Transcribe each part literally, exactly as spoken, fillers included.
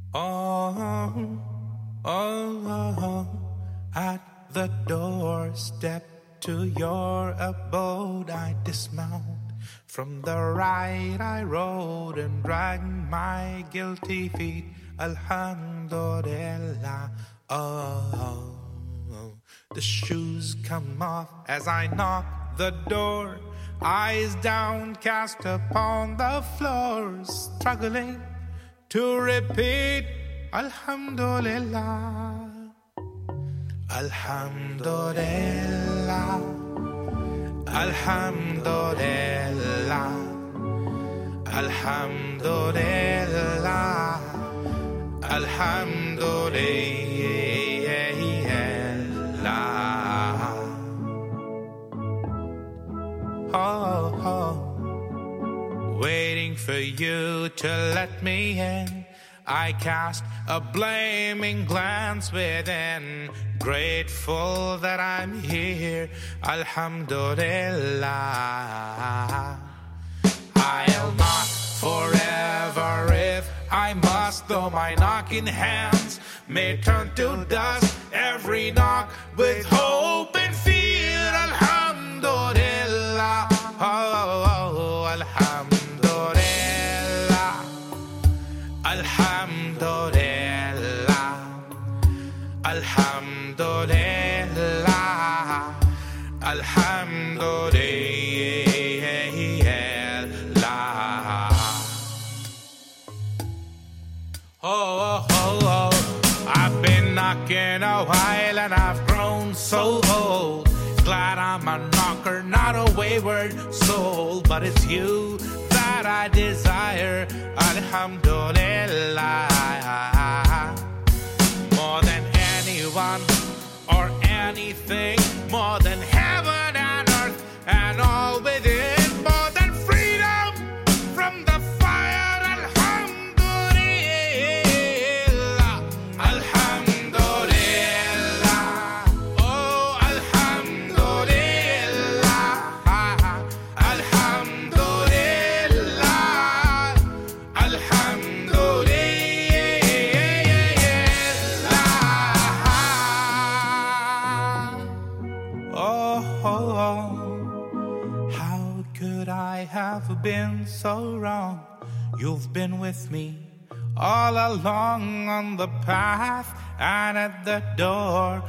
Oh, oh, at the doorstep to your abode I dismount. From the right I rode and dragged my guilty feet. Alhamdulillah. Oh, the shoes come off as I knock the door. Eyes downcast upon the floor, struggling to repeat Alhamdulillah. Alhamdulillah. Alhamdulillah. Alhamdulillah. Alhamdulillah. Oh, oh, waiting for you to let me in. I cast a blaming glance within, grateful that I'm here. Alhamdulillah. I'll knock forever if I must, though my knocking hands may turn to dust. Every knock with hope and fear. Alhamdulillah. Oh, alhamdulillah. Alhamdulillah. Alhamdulillah. Alhamdulillah. Oh, oh, oh, oh. I've been knocking a while and I've grown so old. Glad I'm a knocker, not a wayward soul. But it's you that I desire. Alhamdulillah. More than anyone or anything, more than heaven and earth and all within, more than freedom from the fire. Alhamdulillah. Alhamdulillah. Oh, alhamdulillah. Alhamdulillah. Alhamdulillah. Oh, oh, oh. How could I have been so wrong? You've been with me all along on the path and at the door.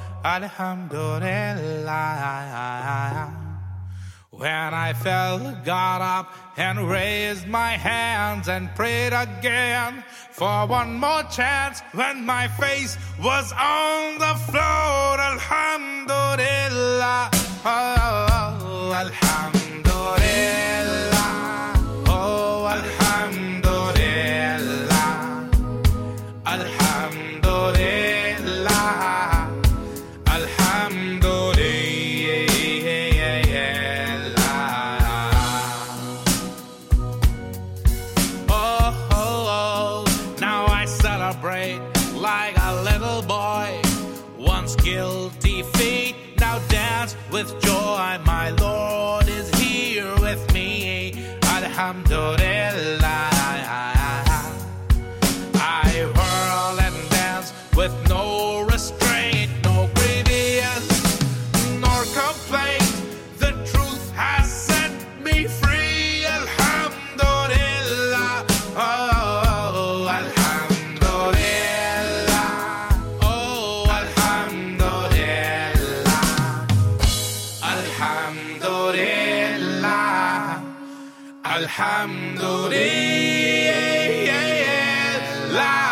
Alhamdulillah. When I fell, got up and raised my hands and prayed again for one more chance. When my face was on the floor, alhamdulillah. Oh, alhamdulillah. Oh, alhamdulillah. Alhamdulillah. Alhamdulillah. Oh, oh, oh. Now I celebrate like a little boy. Once guilty feet, now dance with joy. My Lord is here with me. Alhamdulillah. I whirl and dance with no restraint, no grievance, nor complaint. The truth has set me free. Alhamdulillah. Oh, alhamdulillah. Oh, alhamdulillah. Alhamdulillah. Alhamdulillah.